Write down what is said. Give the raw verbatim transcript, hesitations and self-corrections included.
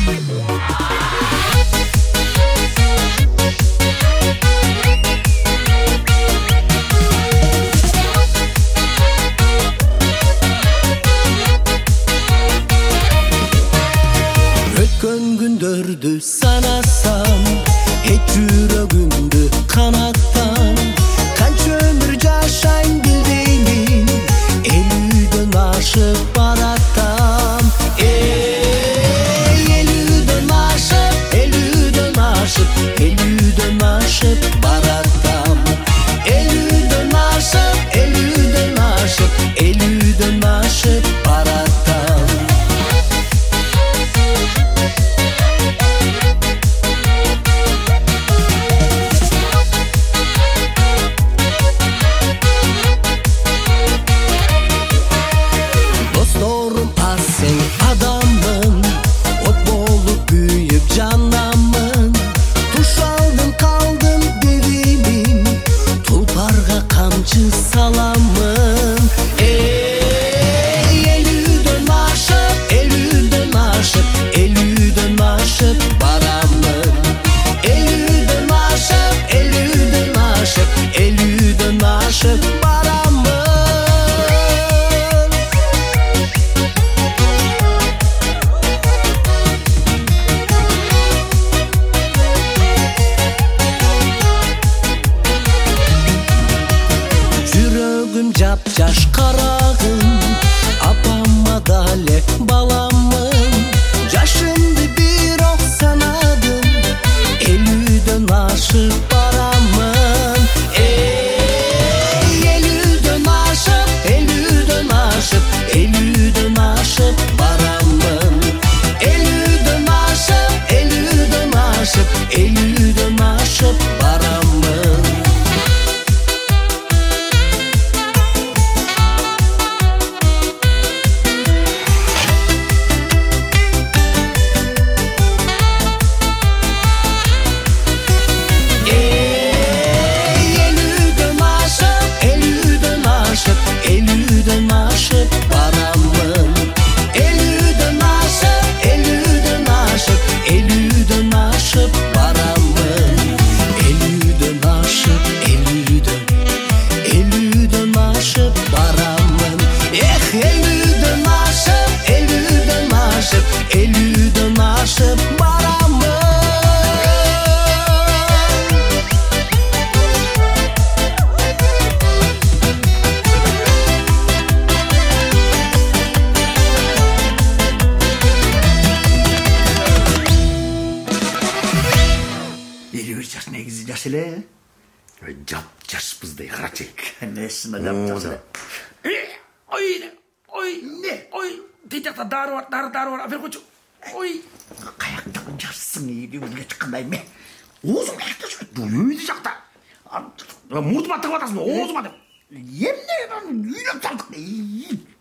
Өткөн күндөрдү санасам, эч жүрөгүмдү канаттан, канча өмүр жашайын билбеймин, элүүдөн ашып баратам. Эй, элүүдөн ашып, элүүдөн ашып, элүүдөн ашып баратам. Элүүдөн ашып, элүүдөн ашып, элүүдөн ашып баратам. Dostlarım asıl adamın, ot bolup büyüyüp canamın. Tuş aldım kaldım devimin, tulparga kamçı salamın. Ey, elüdön aşıp, elüdön aşıp, elüdön aşıp baramın. Elüdön aşıp, elüdön aşıp, elüdön aşıp baramın. Жүрөгүм жап-жаш карагым, апама дале баламын. Жашымды бирок санадым, элүүдөн ашып барамын. Эй, элүүдөн ашып, элүүдөн ашып, элүүдөн ашып барамын. Элүүдөн ашып, элүүдөн ашып, элүүдөн ашып барамын. Elüdön aşıp baramın. Elüdön aşıp, elüdön aşıp, elüdön aşıp baramın. Elüdön aşıp, elüdön, elüdön aşıp baramın. Eh, elüdön aşıp, elüdön aşıp, elüdön aşıp baramın. Елу бир жаш негизи жаш эле. Жап-жашпыз дей карачы. Несине жап-жаш эле. Ой, ой, не, ой, тетякта дары бар, дары дары бар, бер койчу. Ой, каяктагы жашсың, үйдүгө чыккандай эме. Оозуң каякта жүрөт, үйдү жакта. Мурдума тыгып атасың, оозума деп. Эмне үйнөп салдык.